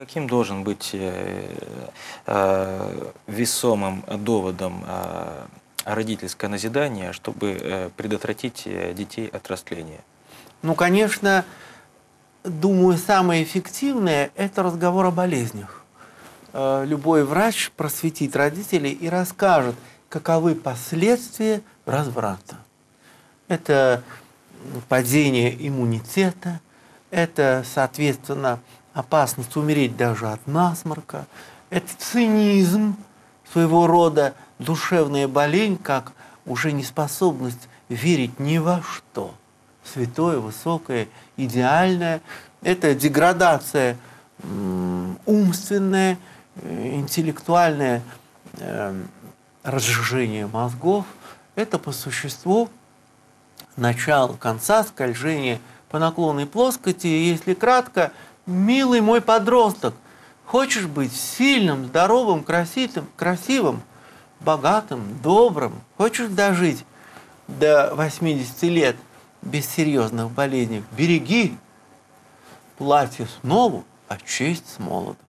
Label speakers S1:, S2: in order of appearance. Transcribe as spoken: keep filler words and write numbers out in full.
S1: Каким должен быть э, э, весомым доводом э, родительское назидание, чтобы э, предотвратить э, детей от растления?
S2: Ну, конечно, думаю, самое эффективное – это разговор о болезнях. Э, Любой врач просветит родителей и расскажет, каковы последствия разврата. Это падение иммунитета, это, соответственно, опасность умереть даже от насморка, это цинизм, своего рода душевная болезнь, как уже неспособность верить ни во что. Святое, высокое, идеальное. Это деградация умственная, интеллектуальное э, разжижение мозгов. Это по существу начало конца скольжения по наклонной плоскости. Если кратко, милый мой подросток, хочешь быть сильным, здоровым, красивым, красивым, богатым, добрым, хочешь дожить до восьмидесяти лет без серьезных болезней, береги платье с нову, а честь с молоду.